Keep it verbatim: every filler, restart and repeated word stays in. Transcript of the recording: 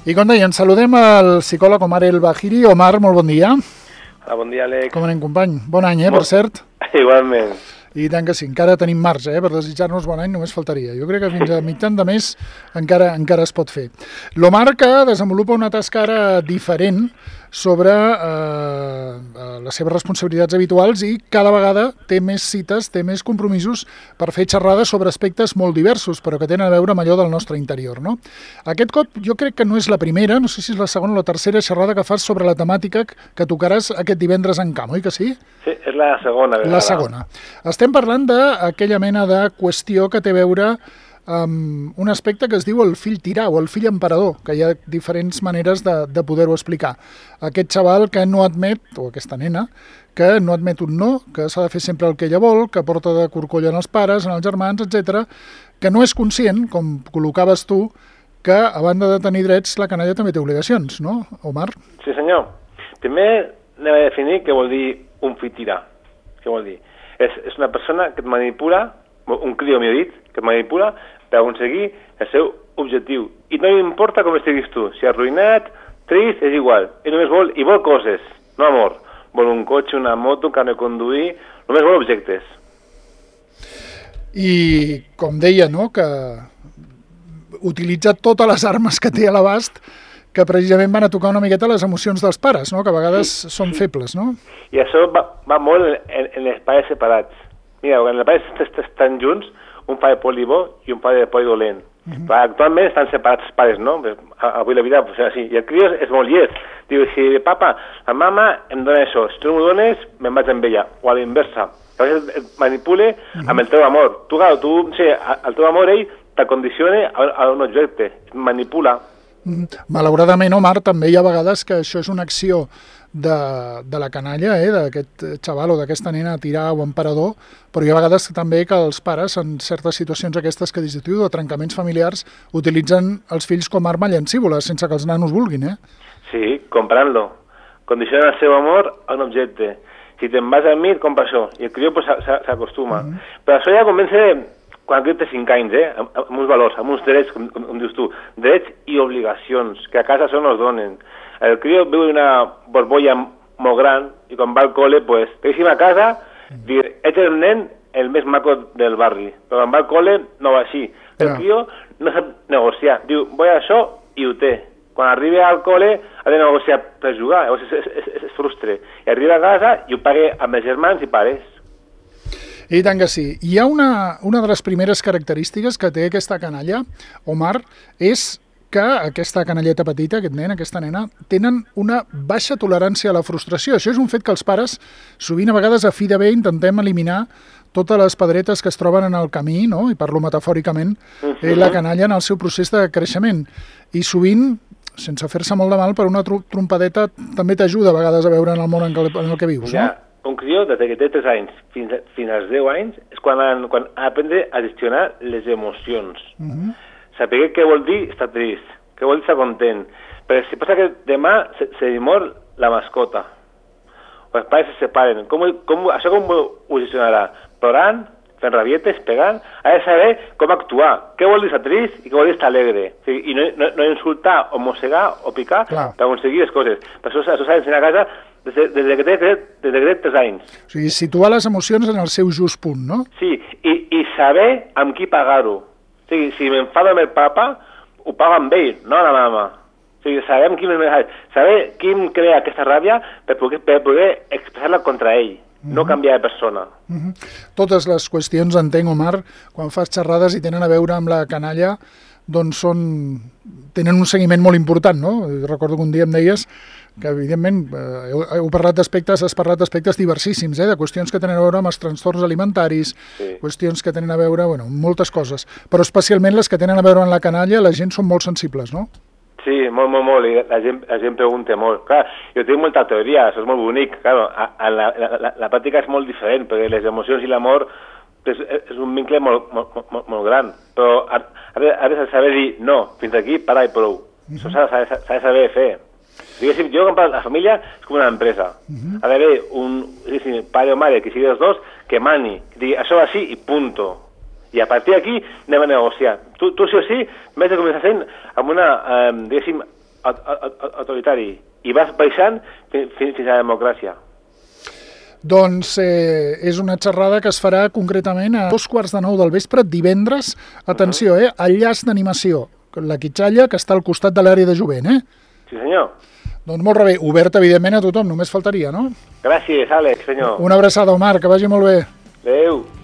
I com deia, ens saludem al psicòleg Omar El Bahiri. Omar, molt bon dia. Hola, bon dia, Àlex. Com anem, company? Bon any, eh, per cert. Igualment. I tant que sí, encara tenim marge, eh, per desitjar-nos bon any, només faltaria. Jo crec que fins a mitjan de mes encara encara es pot fer. L'Omar que desenvolupa una tasca ara diferent sobre eh, les seves responsabilitats habituals i cada vegada té més cites, té més compromisos per fer xerrades sobre aspectes molt diversos, però que tenen a veure amb allò del nostre interior, no? Aquest cop jo crec que no és la primera, no sé si és la segona o la tercera xerrada que fas sobre la temàtica que tocaràs aquest divendres en camp, oi que sí? Sí, és la segona. La segona. Estem parlant d'aquella mena de qüestió que té a veure amb un aspecte que es diu el fill tirà o el fill emperador, que hi ha diferents maneres de, de poder-ho explicar. Aquest xaval que no admet, o aquesta nena, que no admet un no, que s'ha de fer sempre el que ella vol, que porta de corcoll en els pares, en els germans, etcètera, que no és conscient, com col·locaves tu, que a banda de tenir drets, la canalla també té obligacions, no, Omar? Sí, senyor. Primer anem a definir què vol dir un fill tirà. Què vol dir? És, és una persona que et manipula, un crido millor dit, que et manipula per aconseguir el seu objectiu. I no li importa com estiguis tu, si arruïnat, trist, és igual. I només vol, i vol coses, no amor. Vol un cotxe, una moto, un carnet de conduir, només vol objectes. I com deia, no?, que utilitza totes les armes que té a l'abast, que precisament van a tocar una miqueta les emocions dels pares, no?, que a vegades sí, són sí. febles, no? I això va, va molt en, en els pares separats. Mira, quan els pares estan junts, un pare poli bo i un pare poli dolent. Uh-huh. Però actualment estan separats els pares, no? Avui la vida pues, és així. I el crió és molt llest. Diu, si papa, la mama em dona això, si tu no m'ho dones, me'n vaig amb ella. O a la inversa. Llavors et manipule uh-huh. amb el teu amor. Tu, clar, tu, sí, el teu amor, ell t'acondiciona a, a un objecte. Et manipula. Uh-huh. Malauradament, Omar, també hi ha vegades que això és una acció de, de la canalla, eh, d'aquest xaval o d'aquesta nena tirà o emperador, però hi ha vegades també que els pares, en certes situacions aquestes que dius tu, de trencaments familiars, utilitzen els fills com a arma llancívola, sense que els nanos vulguin, eh? Sí, comprant-lo. Condiciona el seu amor a un objecte. Si te'n vas a mi, et compra això. I el crió pues, s'acostuma. Uh-huh. Però això ja comença quan el crió té cinc anys, eh? Amb, amb uns valors, amb uns drets, com, com dius tu, drets i obligacions, que a casa això no es donen. El crió viu una borbolla molt gran i quan va al col·le, pues, deixi'm a casa, dir, ets el nen el més maco del barri, però quan va al col·le no va així. El crió no sap negociar, diu, vull això i ho té. Quan arriba al col·le ha de negociar per jugar, llavors es, es, es, es frustre. I arriba a casa i ho paga amb els germans i pares. I tant que sí. Hi ha una, una de les primeres característiques que té aquesta canalla, Omar, és que aquesta canalleta petita, aquest nen, aquesta nena, tenen una baixa tolerància a la frustració. Això és un fet que els pares, sovint a vegades a fi de bé, intentem eliminar totes les pedretes que es troben en el camí, no? I parlo metafòricament, eh, la canalla en el seu procés de creixement. I sovint, sense fer-se molt de mal, per una trompadeta també t'ajuda a vegades a veure en el món en el, en el que vius, no? Ja, un crió, des que té tres anys fins, a, fins als deu anys, és quan, quan ha d'aprendre a gestionar les emocions. Uh-huh. Saber què vol dir estar trist, què vol dir estar content. Però si passa que demà se, se li mor la mascota, o els pares se separen, com, com, això com ho gestionarà? Plorant, fent rabietes, pegant? Ha de saber com actuar, què vol dir estar trist i què vol dir estar alegre. O sigui, I no, no, no insultar o mossegar o picar Clar. per aconseguir les coses. Per això, això s'ha d'ensenyar a casa des, de, des, de que té, des de que té tres anys. O sigui, situar les emocions en el seu just punt, no? Sí, i, i saber amb qui pagar-ho. O sigui, si m'enfado amb el papa, ho pago amb ell, no amb la mama. O sigui, saber, qui saber qui em crea aquesta ràbia per poder, per poder expressar-la contra ell, uh-huh. no canviar de persona. Uh-huh. Totes les qüestions, entenc, Omar, quan fas xerrades i tenen a veure amb la canalla, doncs són, tenen un seguiment molt important, no? Recordo que un dia em deies que, evidentment, eh, heu, heu parlat d'aspectes, has parlat d'aspectes diversissíssims, eh, de qüestions que tenen a veure amb els trastorns alimentaris, sí. qüestions que tenen a veure, bueno, moltes coses, però especialment les que tenen a veure amb la canalla, la gent són molt sensibles, no? Sí, molt, molt, molt, i la gent, la gent pregunta molt. Clar, jo tinc molta teoria, això és molt bonic, claro, a, a la, la, la, la pràctica és molt diferent, perquè les emocions i l'amor és, és un vincle molt, molt, molt, molt gran, però has de saber dir no, fins aquí, para i prou. Uh-huh. Això s'ha de saber fer. Diguéssim, jo, com la família, és com una empresa. Uh-huh. Ha d'haver un pare o mare, que sigui els dos, que mani, que digui, això va així i punto. I a partir d'aquí anem a negociar. Tu, tu sí o sí, més de començar sent amb una, eh, diguéssim, autoritari i vas baixant fins, fins a la democràcia. Doncs eh, és una xerrada que es farà concretament a dos quarts de nou del vespre, divendres. Atenció, eh? Al Llaç d'Animació, la Quitxalla, que està al costat de l'àrea de jovent, eh? Sí, senyor. Doncs molt bé, obert evidentment a tothom, només faltaria, no? Gràcies, Àlex, senyor. Una abraçada, Omar, que vagi molt bé. Adéu.